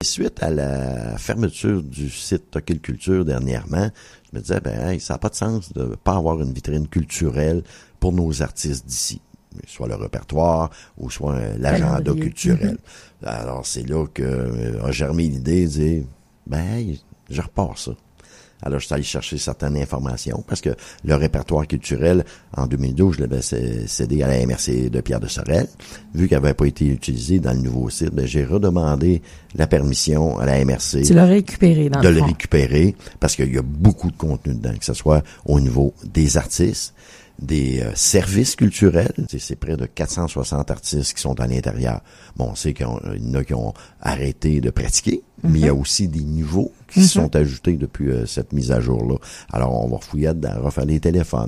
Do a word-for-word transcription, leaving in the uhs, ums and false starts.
Suite à la fermeture du site Tocqueville Culture dernièrement, je me disais, ben, hey, ça n'a pas de sens de ne pas avoir une vitrine culturelle pour nos artistes d'ici, soit le répertoire ou soit euh, l'agenda culturel. Mm-hmm. Alors, c'est là que euh, a germé l'idée de dire, ben, hey, je repars ça. Alors, je suis allé chercher certaines informations parce que le répertoire culturel, en deux mille douze, je l'avais cédé à la M R C de Pierre de Sorel. Vu qu'elle n'avait pas été utilisée dans le nouveau site, ben, j'ai redemandé la permission à la M R C. Tu l'as récupéré dans de le le fond. récupérer parce qu'il y a beaucoup de contenu dedans, que ce soit au niveau des artistes, des euh, services culturels. C'est, c'est près de quatre cent soixante artistes qui sont à l'intérieur. Bon, on sait qu'il y en a qui ont arrêté de pratiquer, mm-hmm. mais il y a aussi des nouveaux qui mm-hmm. se sont ajoutés depuis euh, cette mise à jour-là. Alors, on va refouiller dedans, refaire les téléphones,